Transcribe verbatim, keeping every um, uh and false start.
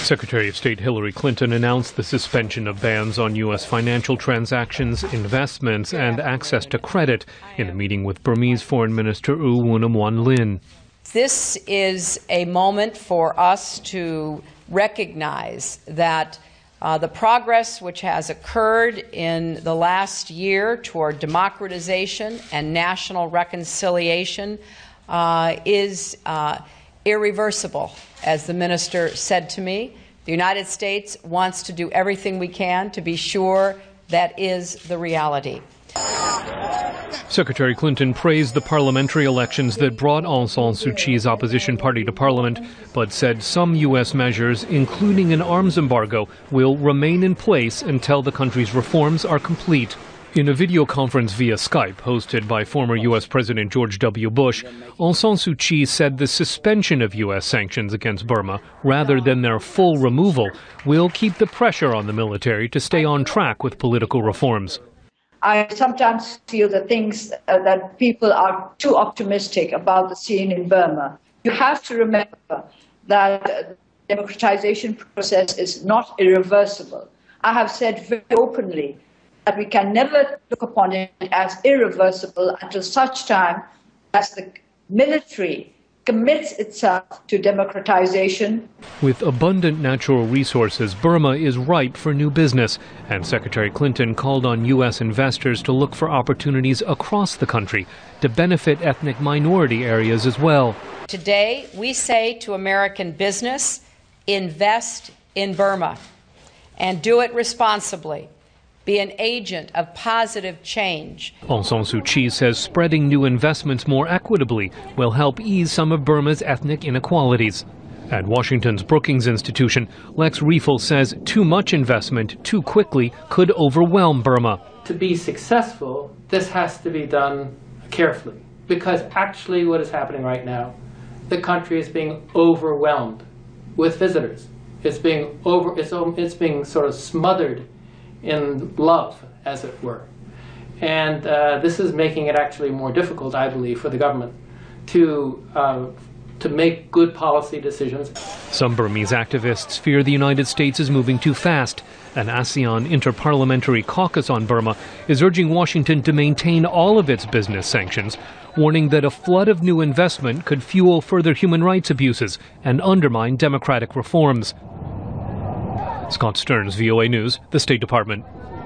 Secretary of State Hillary Clinton announced the suspension of bans on U S financial transactions, investments, and access to credit in a meeting with Burmese Foreign Minister U Woonamwan Lin. This is a moment for us to recognize that uh, the progress which has occurred in the last year toward democratization and national reconciliation uh, is uh, irreversible. As the minister said to me, the United States wants to do everything we can to be sure that is the reality. Secretary Clinton praised the parliamentary elections that brought Aung San Suu Kyi's opposition party to parliament, but said some U S measures, including an arms embargo, will remain in place until the country's reforms are complete. In a video conference via Skype hosted by former U S President George W. Bush, Aung San Suu Kyi said the suspension of U S sanctions against Burma, rather than their full removal, will keep the pressure on the military to stay on track with political reforms. I sometimes feel that things uh, that people are too optimistic about the scene in Burma. You have to remember that the democratization process is not irreversible. I have said very openly that we can never look upon it as irreversible until such time as the military commits itself to democratization. With abundant natural resources, Burma is ripe for new business, and Secretary Clinton called on U S investors to look for opportunities across the country to benefit ethnic minority areas as well. Today, we say to American business, invest in Burma and do it responsibly. Be an agent of positive change. Aung San Suu Kyi says spreading new investments more equitably will help ease some of Burma's ethnic inequalities. At Washington's Brookings Institution, Lex Riefel says too much investment too quickly could overwhelm Burma. To be successful, this has to be done carefully, because actually what is happening right now, the country is being overwhelmed with visitors. It's being over, it's, it's being sort of smothered in love, as it were. And uh, this is making it actually more difficult, I believe, for the government to, uh, to make good policy decisions. Some Burmese activists fear the United States is moving too fast. An ASEAN Interparliamentary Caucus on Burma is urging Washington to maintain all of its business sanctions, warning that a flood of new investment could fuel further human rights abuses and undermine democratic reforms. Scott Stearns, V O A News, the State Department.